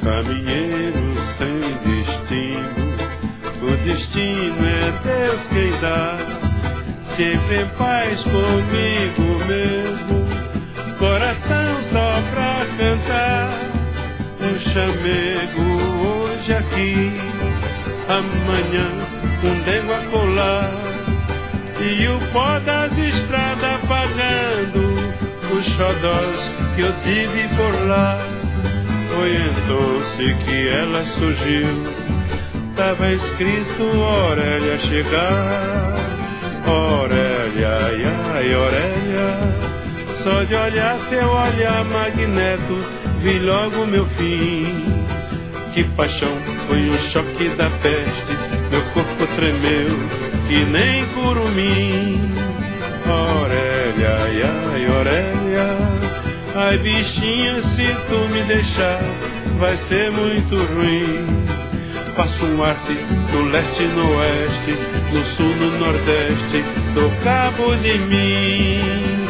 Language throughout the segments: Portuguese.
Caminheiro sem destino, o destino é Deus quem dá. Sempre em paz comigo mesmo, coração só pra cantar. Um chamego hoje aqui, amanhã um dengo a colar, e o pó das estradas apagando os xodós que eu tive por lá. Orientou-se que ela surgiu, tava escrito Aurélia chegar. Aurélia, ai, ai, Aurélia, só de olhar teu olhar magneto, vi logo meu fim. Que paixão, foi um choque da peste, meu corpo tremeu que nem curumim. Aurélia, ai, ai, Aurélia, ai bichinha, se tu me deixar, vai ser muito ruim. Faço um arte no leste e no oeste, no sul, no nordeste, do cabo de mim.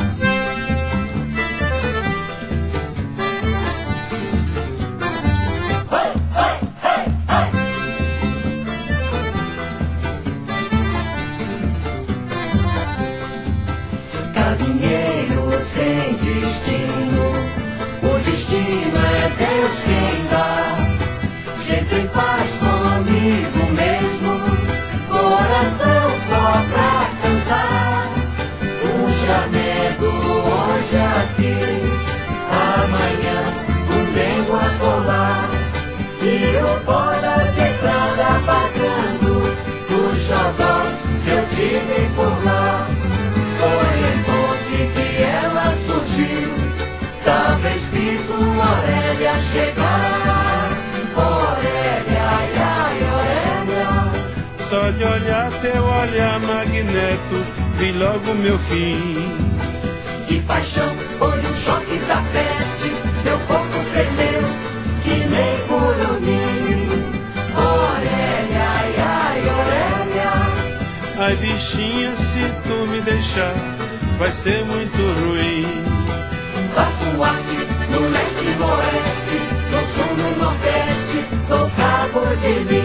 Caminheiro sem destino, o destino é Deus quem dá. Sempre em paz comigo mesmo, coração só pra cantar. Um chamego hoje aqui, amanhã um dengo a colar, e o pó da estrada apagando os xodós que eu tive por lá. Orientou-se que ela surgiu, tava escrito Aurélia chegar. Aurélia, ai, ai, Aurélia, Só de olhar teu olhar magneto, vi logo meu fim. que paixão, foi um choque da peste, meu corpo tremeu que nem curumim. Aurélia, ai, ai, Aurélia, Ai bichinha, se tu me deixar, vai ser muito ruim. faço um arte no leste e no oeste, no sul, no nordeste, do cabo de mim.